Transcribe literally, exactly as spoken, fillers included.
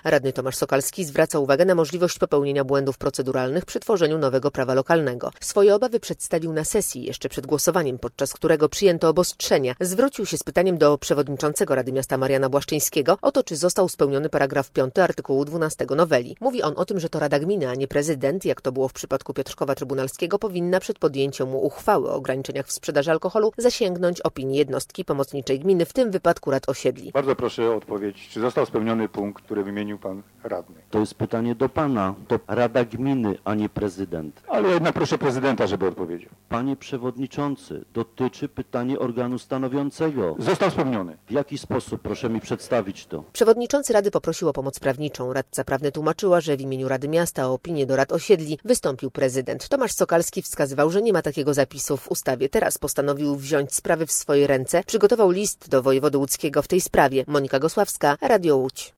Radny Tomasz Sokalski zwraca uwagę na możliwość popełnienia błędów proceduralnych przy tworzeniu nowego prawa lokalnego. Swoje obawy przedstawił na sesji jeszcze przed głosowaniem, podczas którego przyjęto obostrzenia. Zwrócił się z pytaniem do przewodniczącego Rady Miasta Mariana Błaszczyńskiego o to, czy został spełniony paragraf piąty artykułu dwunastego noweli. Mówi on o tym, że to Rada Gminy, a nie prezydent, jak to było w przypadku Piotrkowa Trybunalskiego, powinna przed podjęciem uchwały o ograniczeniach w sprzedaży alkoholu zasięgnąć opinii jednostki pomocniczej gminy, w tym wypadku rad osiedli. Bardzo proszę o odpowiedź, czy został spełniony punkt, który wymienił pan radny. To jest pytanie do pana. To Rada Gminy, a nie prezydent. Ale jednak proszę prezydenta, żeby odpowiedział. Panie przewodniczący, dotyczy pytanie organu stanowiącego. Został spełniony. W jaki sposób? Proszę mi przedstawić to. Przewodniczący Rady poprosił o pomoc prawniczą. Radca prawny tłumaczyła, że w imieniu Rady Miasta o opinię do rad osiedli wystąpił prezydent. Tomasz Sokalski wskazywał, że nie ma takiego zapisu w ustawie. Teraz postanowił wziąć sprawy w swoje ręce. Przygotował list do wojewody łódzkiego w tej sprawie. Monika Gosławska, Radio Łódź.